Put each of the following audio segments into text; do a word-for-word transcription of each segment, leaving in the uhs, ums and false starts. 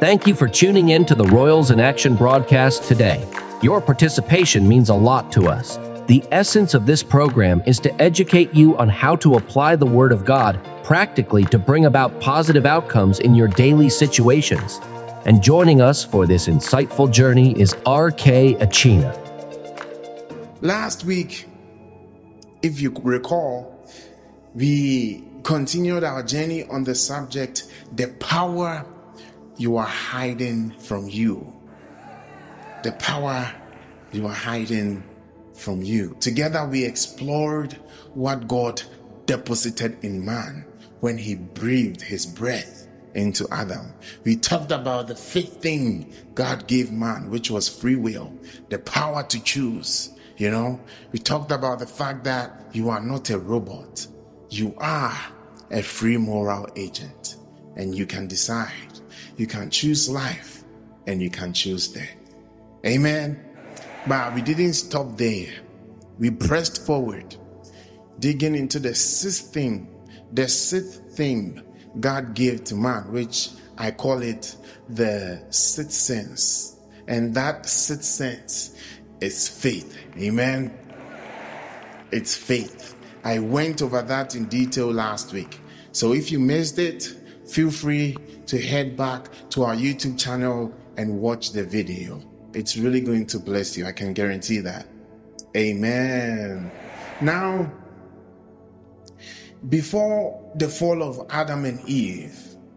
Thank you for tuning in to the Royals in Action broadcast today. Your participation means a lot to us. The essence of this program is to educate you on how to apply the Word of God practically to bring about positive outcomes in your daily situations. And joining us for this insightful journey is R K Achina. Last week, if you recall, we continued our journey on the subject, the power you are hiding from you. The power you are hiding from you. Together we explored what God deposited in man when he breathed his breath into Adam. We talked about the fifth thing God gave man, which was free will, the power to choose. You know, we talked about the fact that you are not a robot. You are a free moral agent, and you can decide. You can choose life and you can choose death. Amen. But we didn't stop there. We pressed forward, digging into the sixth thing, the sixth thing God gave to man, which I call it the sixth sense. And that sixth sense is faith. Amen. It's faith. I went over that in detail last week. So if you missed it, feel free to head back to our YouTube channel and watch the video. It's really going to bless you. I can guarantee that. Amen. Now, before the fall of Adam and Eve,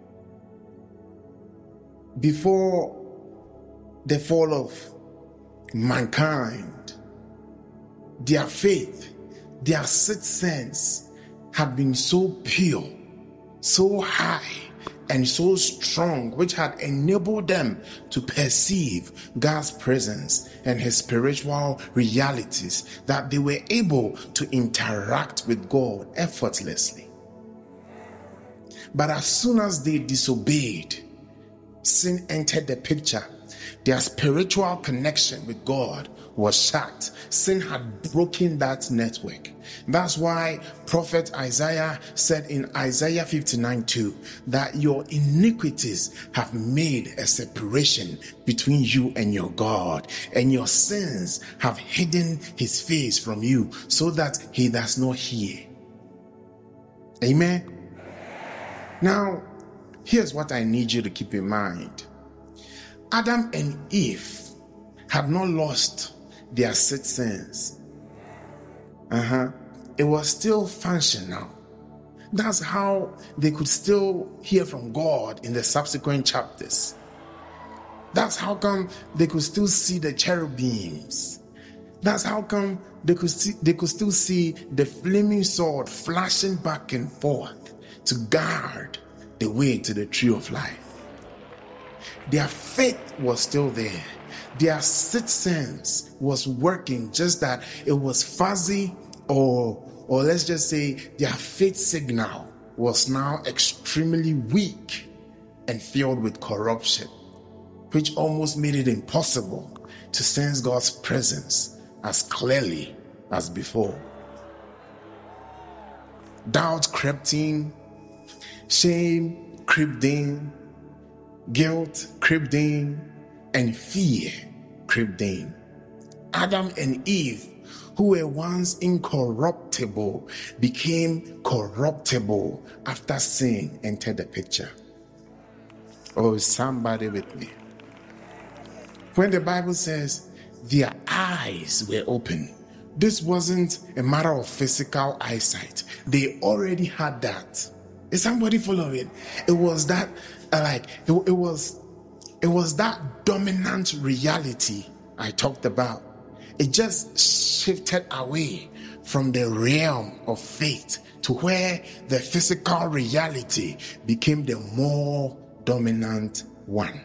before the fall of mankind, their faith, their sixth sense had been so pure, so high, and so strong, which had enabled them to perceive God's presence and his spiritual realities, that they were able to interact with God effortlessly. But as soon as they disobeyed, sin entered the picture. Their spiritual connection with God was shut. Sin had broken that network. That's why Prophet Isaiah said in Isaiah fifty-nine two that your iniquities have made a separation between you and your God, and your sins have hidden his face from you so that he does not hear. Amen. Now, here's what I need you to keep in mind. Adam and Eve had not lost their sixth sense. Uh-huh. It was still functional. That's how they could still hear from God in the subsequent chapters. That's how come they could still see the cherubims. That's how come they could see, they could still see the flaming sword flashing back and forth to guard the way to the tree of life. Their faith was still there. Their sixth sense was working, just that it was fuzzy, or or let's just say their faith signal was now extremely weak and filled with corruption, which almost made it impossible to sense God's presence as clearly as before. Doubt crept in, shame crept in, guilt crept in, and fear crept in. Adam and Eve, who were once incorruptible, became corruptible after sin entered the picture. Oh, somebody with me. When the Bible says their eyes were open, this wasn't a matter of physical eyesight. They already had that. Is somebody following? It was that, uh, like, it, it was, it was that dominant reality I talked about. It just shifted away from the realm of faith to where the physical reality became the more dominant one.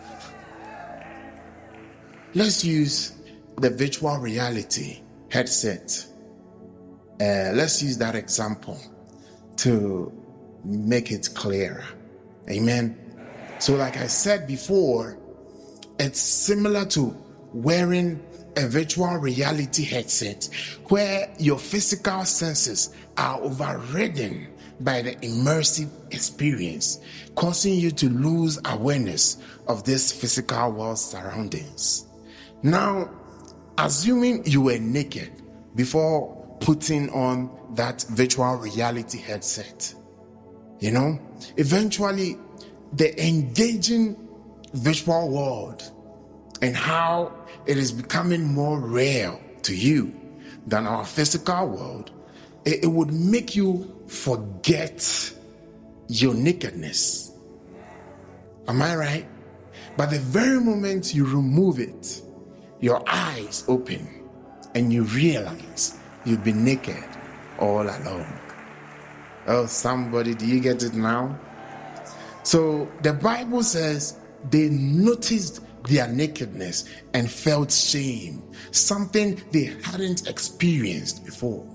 Let's use the virtual reality headset. Uh, let's use that example to make it clearer. Amen. So like I said before, it's similar to wearing a virtual reality headset where your physical senses are overridden by the immersive experience, causing you to lose awareness of this physical world surroundings. Now, assuming you were naked before putting on that virtual reality headset, you know, eventually the engaging virtual world and how it is becoming more real to you than our physical world, it, it would make you forget your nakedness. Am I right? But the very moment you remove it, your eyes open and you realize you've been naked all along. Oh, somebody, do you get it now? So the Bible says they noticed their nakedness and felt shame, something they hadn't experienced before.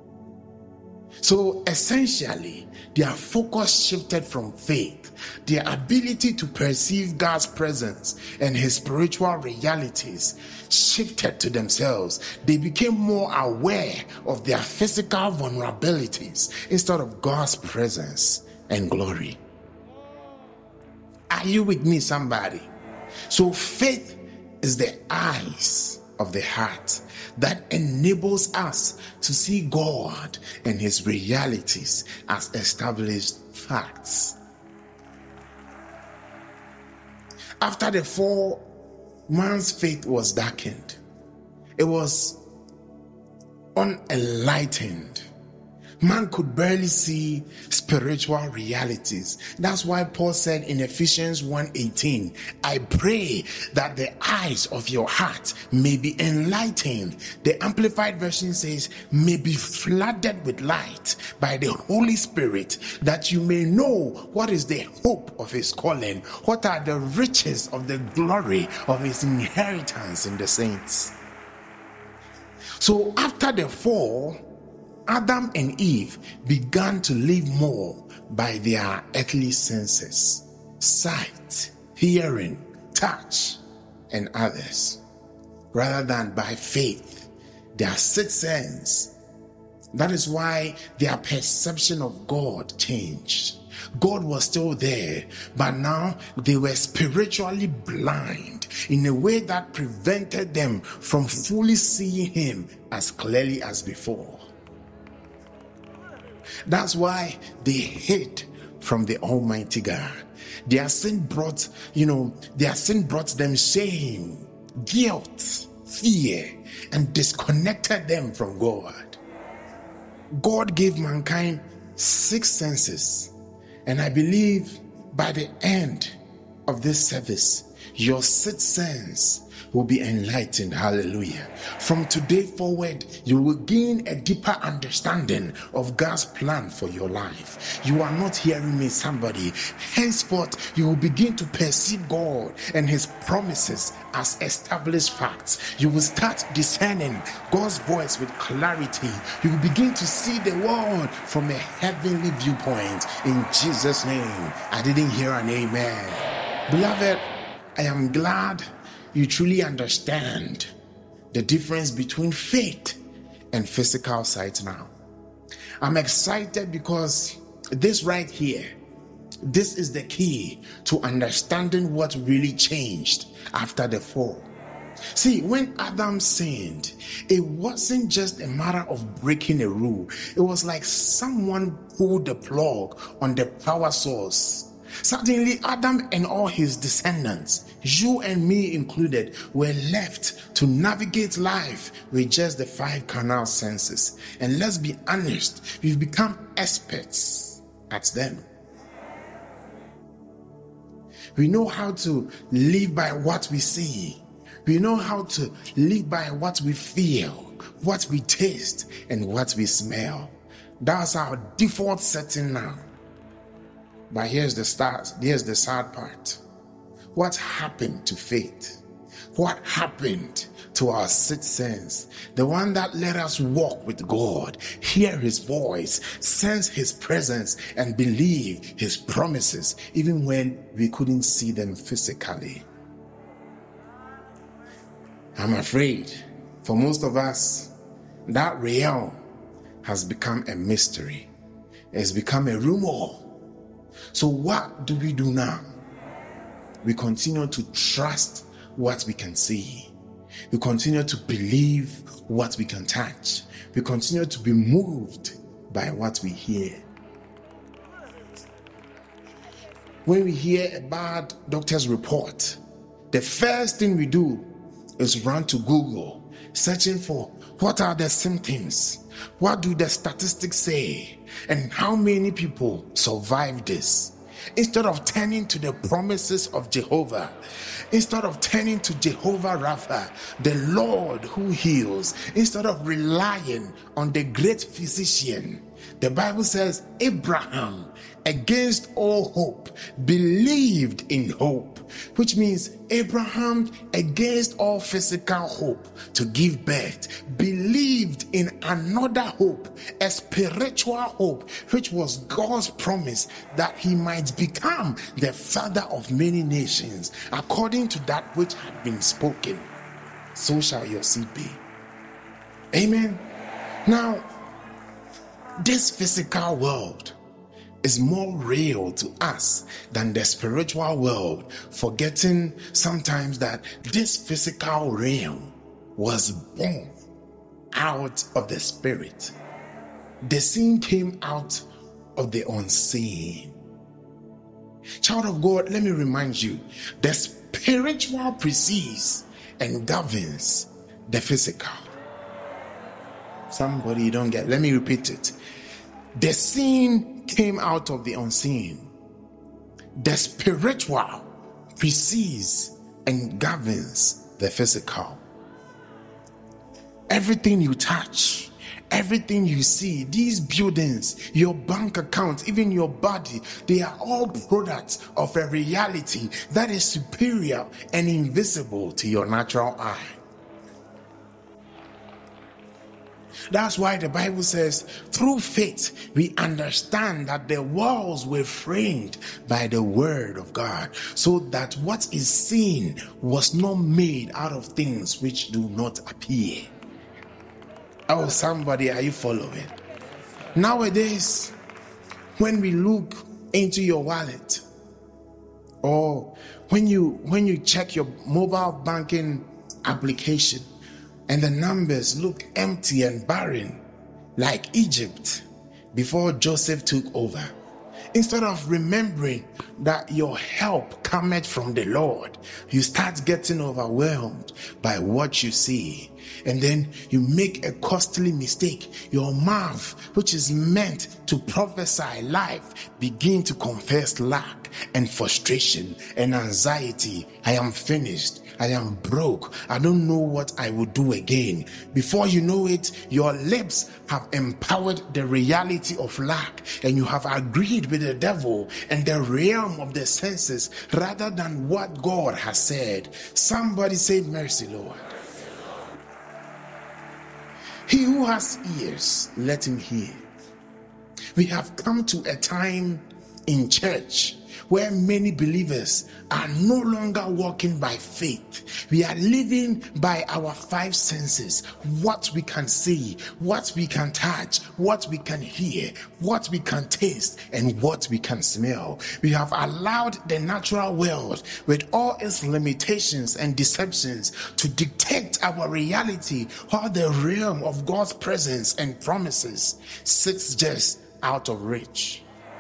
So essentially, their focus shifted from faith, their ability to perceive God's presence and his spiritual realities shifted to themselves. They became more aware of their physical vulnerabilities instead of God's presence and glory. Are you with me, somebody? So faith is the eyes of the heart that enables us to see God and his realities as established facts. After the fall, man's faith was darkened. It was unenlightened. Man could barely see spiritual realities. That's why Paul said in Ephesians one eighteen, I pray that the eyes of your heart may be enlightened. The Amplified Version says, may be flooded with light by the Holy Spirit, that you may know what is the hope of his calling, what are the riches of the glory of his inheritance in the saints. So after the fall, Adam and Eve began to live more by their earthly senses, sight, hearing, touch, and others, rather than by faith, their sixth sense. That is why their perception of God changed. God was still there, but now they were spiritually blind in a way that prevented them from fully seeing him as clearly as before. That's why they hid from the Almighty God. Their sin brought, you know, their sin brought them shame, guilt, fear, and disconnected them from God. God gave mankind six senses, and I believe by the end of this service, your sixth sense will be enlightened. Hallelujah. From today forward, you will gain a deeper understanding of God's plan for your life. You are not hearing me, somebody. Henceforth, you will begin to perceive God and his promises as established facts. You will start discerning God's voice with clarity. You will begin to see the world from a heavenly viewpoint. In Jesus' name, I didn't hear an amen. Beloved, I am glad you truly understand the difference between faith and physical sight now. I'm excited because this right here, this is the key to understanding what really changed after the fall. See, when Adam sinned, it wasn't just a matter of breaking a rule. It was like someone pulled the plug on the power source. Suddenly, Adam and all his descendants, you and me included, were left to navigate life with just the five carnal senses. And let's be honest, we've become experts at them. We know how to live by what we see. We know how to live by what we feel, what we taste, and what we smell. That's our default setting now. But here's the start, here's the sad part. What happened to faith? What happened to our sixth sense? The one that let us walk with God, hear his voice, sense his presence, and believe his promises, even when we couldn't see them physically. I'm afraid for most of us, that realm has become a mystery. It's become a rumor. So what do we do now? We continue to trust what we can see. We continue to believe what we can touch. We continue to be moved by what we hear. When we hear a bad doctor's report, the first thing we do is run to Google, searching for what are the symptoms, what do the statistics say, and how many people survive this. Instead of turning to the promises of Jehovah, instead of turning to Jehovah Rapha, the Lord who heals, instead of relying on the great physician, the Bible says Abraham, against all hope, believed in hope, which means Abraham, against all physical hope to give birth, believed in another hope, a spiritual hope, which was God's promise that he might become the father of many nations, according to that which had been spoken. So shall your seed be. Amen. Now, this physical world is more real to us than the spiritual world, forgetting sometimes that this physical realm was born out of the spirit. The seen came out of the unseen. Child of God, let me remind you, the spiritual precedes and governs the physical. Somebody don't get, let me repeat it. The seen came out of the unseen. The spiritual precedes and governs the physical. Everything you touch, everything you see, these buildings, your bank account, even your body, they are all products of a reality that is superior and invisible to your natural eye. That's why the Bible says, through faith, we understand that the walls were framed by the word of God, so that what is seen was not made out of things which do not appear. Oh, somebody, are you following? Nowadays, when we look into your wallet, or when you when you check your mobile banking application, and the numbers look empty and barren, like Egypt before Joseph took over, instead of remembering that your help cometh from the Lord, you start getting overwhelmed by what you see. And then you make a costly mistake. Your mouth, which is meant to prophesy life, begin to confess lack and frustration and anxiety. I am finished. I am broke. I don't know what I will do again. Before you know it, your lips have empowered the reality of lack, and you have agreed with the devil and the realm of the senses rather than what God has said. Somebody say, mercy, Lord. He who has ears, let him hear. We have come to a time in church where many believers are no longer walking by faith. We are living by our five senses: what we can see, what we can touch, what we can hear, what we can taste, and what we can smell. We have allowed the natural world, with all its limitations and deceptions, to dictate our reality, while the realm of God's presence and promises sits just out of reach.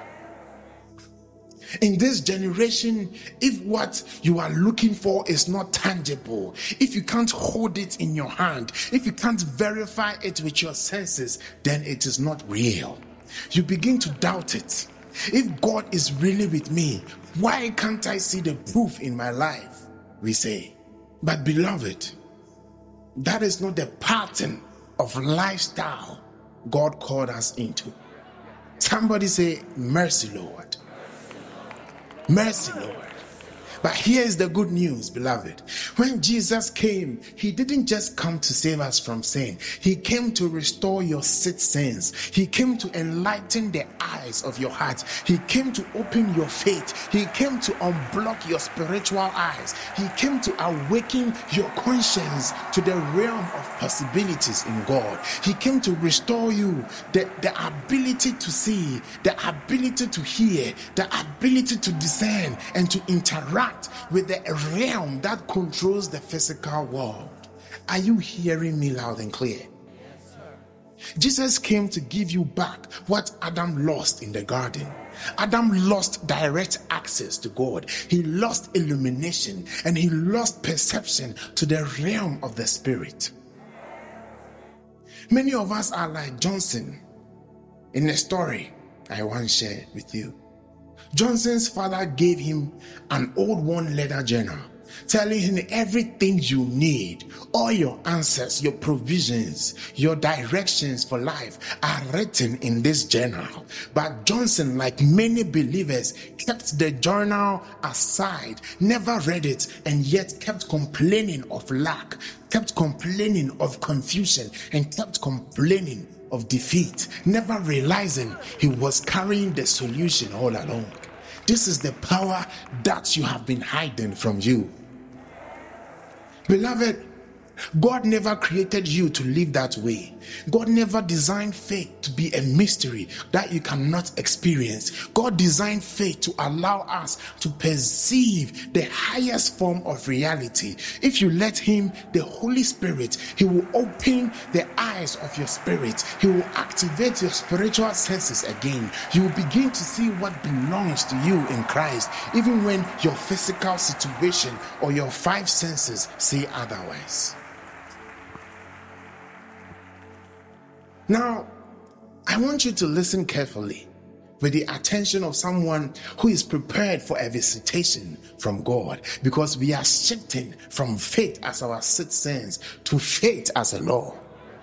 In this generation, if what you are looking for is not tangible, if you can't hold it in your hand, if you can't verify it with your senses, then it is not real. You begin to doubt it. If God is really with me, why can't I see the proof in my life? We say. But beloved, that is not the pattern of lifestyle God called us into. Somebody say, mercy, Lord. Mercy, Lord. But here is the good news, beloved. When Jesus came, he didn't just come to save us from sin. He came to restore your sick sense. He came to enlighten the eyes of your heart. He came to open your faith. He came to unblock your spiritual eyes. He came to awaken your conscience to the realm of possibilities in God. He came to restore you the, the ability to see, the ability to hear, the ability to discern, and to interact with the realm that controls the physical world. Are you hearing me loud and clear? Yes, sir. Jesus came to give you back what Adam lost in the garden. Adam lost direct access to God. He lost illumination and he lost perception to the realm of the spirit. Many of us are like Johnson in a story I once shared with you. Johnson's father gave him an old one leather journal, telling him everything you need, all your answers, your provisions, your directions for life are written in this journal. But Johnson, like many believers, kept the journal aside, never read it, and yet kept complaining of lack, kept complaining of confusion, and kept complaining of defeat, never realizing he was carrying the solution all along. This is the power that you have been hiding from you. Beloved, God never created you to live that way. God never designed faith to be a mystery that you cannot experience. God designed faith to allow us to perceive the highest form of reality. If you let Him, the Holy Spirit, He will open the eyes of your spirit. He will activate your spiritual senses again. You will begin to see what belongs to you in Christ, even when your physical situation or your five senses say otherwise. Now, I want you to listen carefully with the attention of someone who is prepared for a visitation from God, because we are shifting from faith as our sixth sense to faith as a law.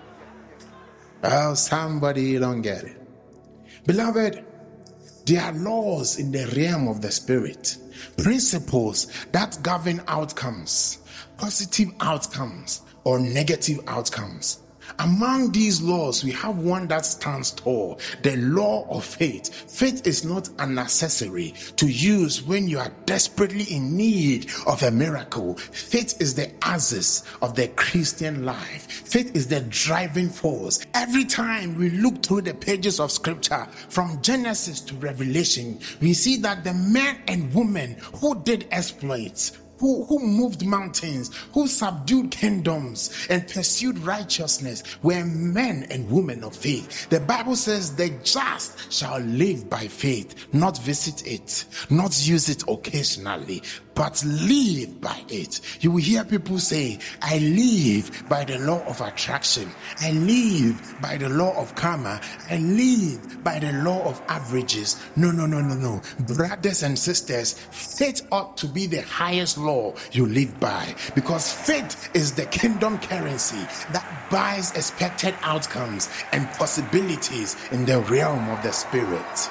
Well, somebody don't get it. Beloved, there are laws in the realm of the spirit, principles that govern outcomes, positive outcomes or negative outcomes. Among these laws, we have one that stands tall, the law of faith. Faith is not an accessory to use when you are desperately in need of a miracle. Faith is the axis of the Christian life. Faith is the driving force. Every time we look through the pages of scripture, from Genesis to Revelation, we see that the men and women who did exploits, Who, who moved mountains, who subdued kingdoms and pursued righteousness were men and women of faith. The Bible says the just shall live by faith, not visit it, not use it occasionally, but live by it. You will hear people say, I live by the law of attraction. I live by the law of karma. I live by the law of averages. No, no, no, no, no. Brothers and sisters, faith ought to be the highest law you live by, because faith is the kingdom currency that buys expected outcomes and possibilities in the realm of the spirit.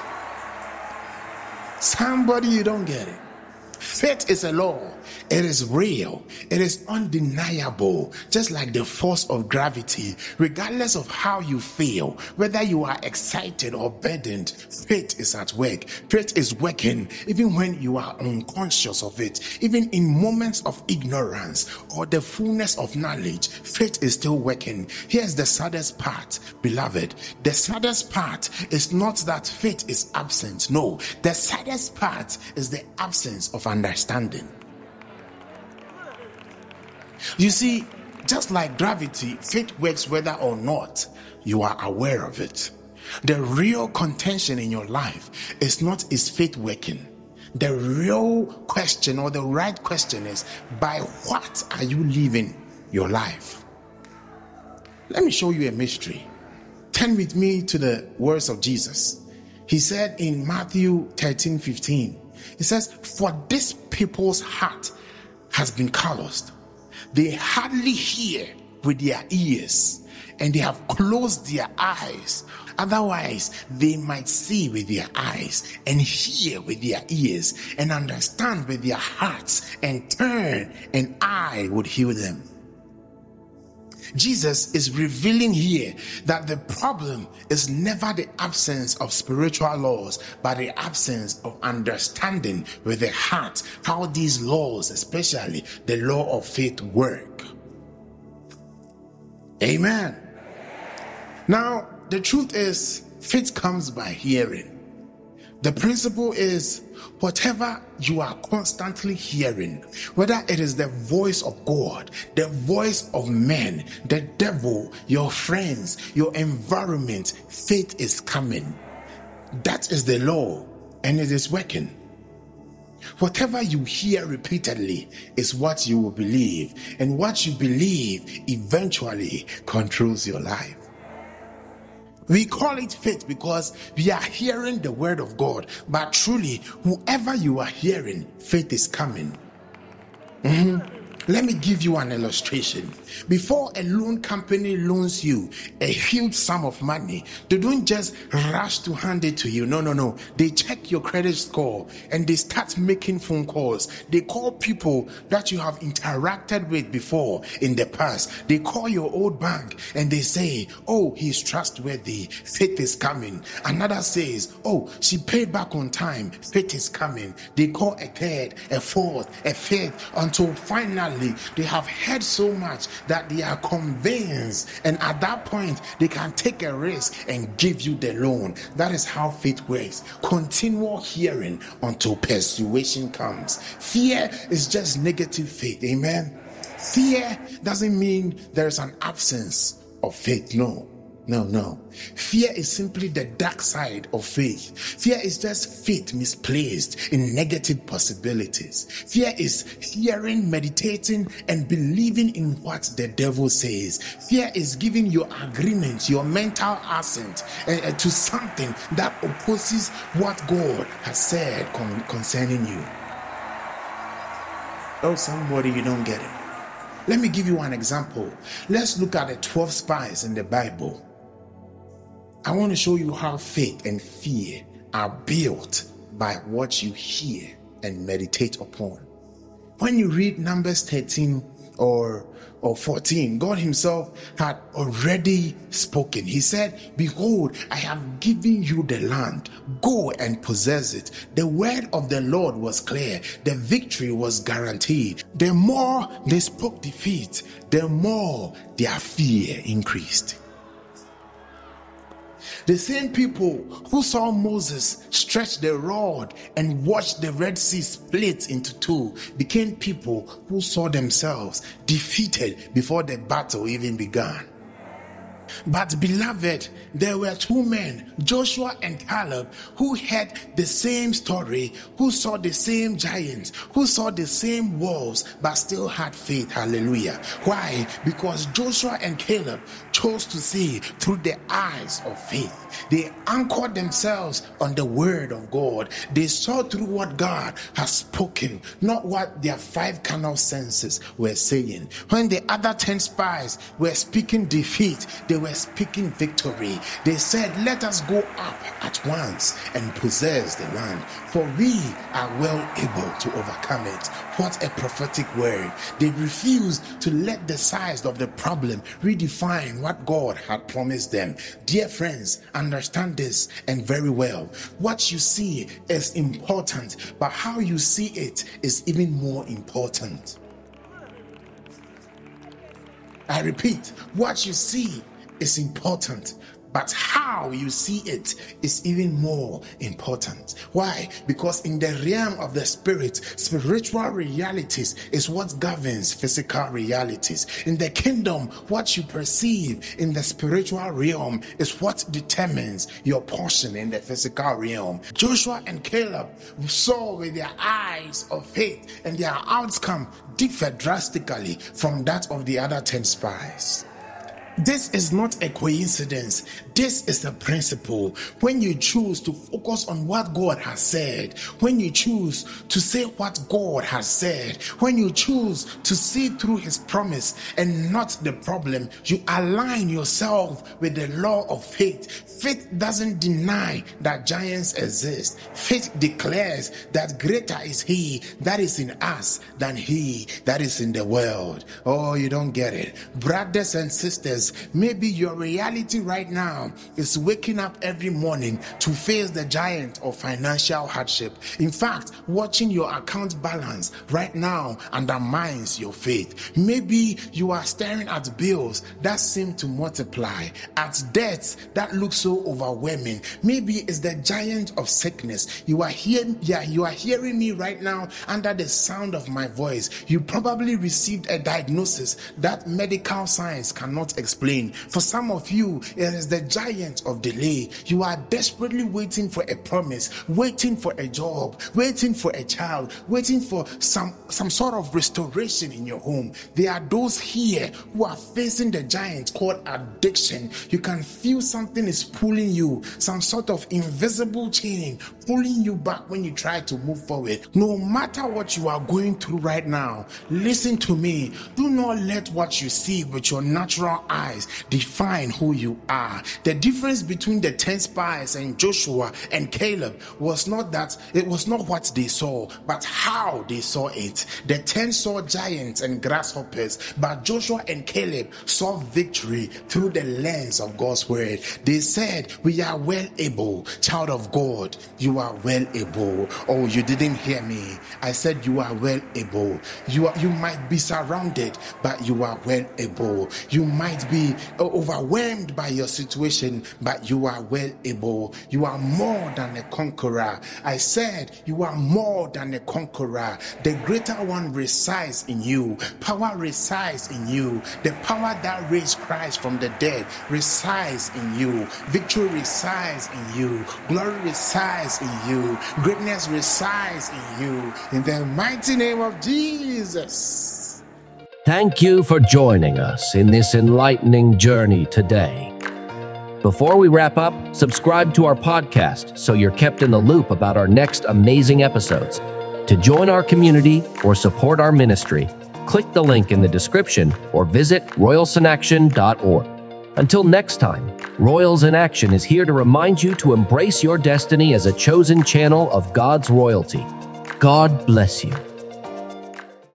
Somebody, you don't get it. Faith is a law. It is real. It is undeniable, just like the force of gravity. Regardless of how you feel, whether you are excited or burdened, faith is at work. Faith is working even when you are unconscious of it. Even in moments of ignorance or the fullness of knowledge, faith is still working. Here's the saddest part, beloved. The saddest part is not that faith is absent. No, the saddest part is the absence of understanding. You see, just like gravity, faith works whether or not you are aware of it. The real contention in your life is not is faith working. The real question, or the right question, is by what are you living your life? Let me show you a mystery. Turn with me to the words of Jesus. He said in Matthew thirteen fifteen, he says, for this people's heart has been calloused. They hardly hear with their ears, and they have closed their eyes. Otherwise, they might see with their eyes and hear with their ears and understand with their hearts and turn, and I would heal them. Jesus is revealing here that the problem is never the absence of spiritual laws, but the absence of understanding with the heart how these laws, especially the law of faith, work. Amen. Now, the truth is, faith comes by hearing. The principle is, whatever you are constantly hearing, whether it is the voice of God, the voice of men, the devil, your friends, your environment, faith is coming. That is the law, and it is working. Whatever you hear repeatedly is what you will believe, and what you believe eventually controls your life. We call it faith because we are hearing the word of God, but truly, whoever you are hearing, faith is coming. Mm-hmm. Let me give you an illustration. Before a loan company loans you a huge sum of money, they don't just rush to hand it to you. No, no, no. They check your credit score and they start making phone calls. They call people that you have interacted with before in the past. They call your old bank and they say, oh, he's trustworthy. Faith is coming. Another says, oh, she paid back on time. Faith is coming. They call a third, a fourth, a fifth, until finally they have heard so much that they are convinced, and at that point they can take a risk and give you the loan. That is how faith works. Continual hearing until persuasion comes. Fear is just negative faith. Amen. Fear doesn't mean there's an absence of faith. No. No, no. Fear is simply the dark side of faith. Fear is just faith misplaced in negative possibilities. Fear is hearing, meditating, and believing in what the devil says. Fear is giving your agreement, your mental assent uh, uh, to something that opposes what God has said con- concerning you. Oh, somebody, you don't get it. Let me give you an example. Let's look at the twelve spies in the Bible. I want to show you how faith and fear are built by what you hear and meditate upon. When you read Numbers thirteen or, or fourteen, God himself had already spoken. He said, behold, I have given you the land. Go and possess it. The word of the Lord was clear. The victory was guaranteed. The more they spoke defeat, the more their fear increased. The same people who saw Moses stretch the rod and watch the Red Sea split into two became people who saw themselves defeated before the battle even began. But beloved, there were two men, Joshua and Caleb, who had the same story, who saw the same giants, who saw the same walls, but still had faith. Hallelujah. Why? Because Joshua and Caleb chose to see through the eyes of faith. They anchored themselves on the word of God. They saw through what God has spoken, not what their five carnal senses were saying. When the other ten spies were speaking defeat, they were speaking victory. They said, let us go up at once and possess the land, for we are well able to overcome it. What a prophetic word. They refused to let the size of the problem redefine what God had promised them. Dear friends, understand this and very well. What you see is important, but how you see it is even more important. I repeat, what you see is important, but how you see it is even more important. Why? Because in the realm of the spirit, spiritual realities is what governs physical realities. In the kingdom, what you perceive in the spiritual realm is what determines your portion in the physical realm. Joshua and Caleb saw with their eyes of faith, and their outcome differed drastically from that of the other ten spies. This is not a coincidence. This is a principle. When you choose to focus on what God has said, when you choose to say what God has said, when you choose to see through his promise and not the problem, you align yourself with the law of faith. Faith doesn't deny that giants exist. Faith declares that greater is he that is in us than he that is in the world. Oh, you don't get it. Brothers and sisters, maybe your reality right now is waking up every morning to face the giant of financial hardship. In fact, watching your account balance right now undermines your faith. Maybe you are staring at bills that seem to multiply, at debts that look so overwhelming. Maybe it's the giant of sickness. You are here, yeah, you are hearing me right now under the sound of my voice. You probably received a diagnosis that medical science cannot explain. For some of you, it is the giant of delay. You are desperately waiting for a promise, waiting for a job, waiting for a child, waiting for some, some sort of restoration in your home. There are those here who are facing the giant called addiction. You can feel something is pulling you, some sort of invisible chain pulling you back when you try to move forward. No matter what you are going through right now, listen to me. Do not let what you see with your natural eyes define who you are. The difference between the ten spies and Joshua and Caleb was not that it was not what they saw, but how they saw it. The ten saw giants and grasshoppers, but Joshua and Caleb saw victory through the lens of God's word. They said, we are well able. Child of God, you are well able. Oh, you didn't hear me. I said you are well able. You are, you might be surrounded, but you are well able. You might be overwhelmed by your situation, but you are well able. You are more than a conqueror. I said you are more than a conqueror. The greater one resides in you. Power resides in you. The power that raised Christ from the dead resides in you. Victory resides in you. Glory resides in you. Greatness resides in you. In the mighty name of Jesus. Thank you for joining us in this enlightening journey today. Before we wrap up, subscribe to our podcast so you're kept in the loop about our next amazing episodes. To join our community or support our ministry, click the link in the description or visit royals in action dot org. Until next time, Royals in Action is here to remind you to embrace your destiny as a chosen channel of God's royalty. God bless you.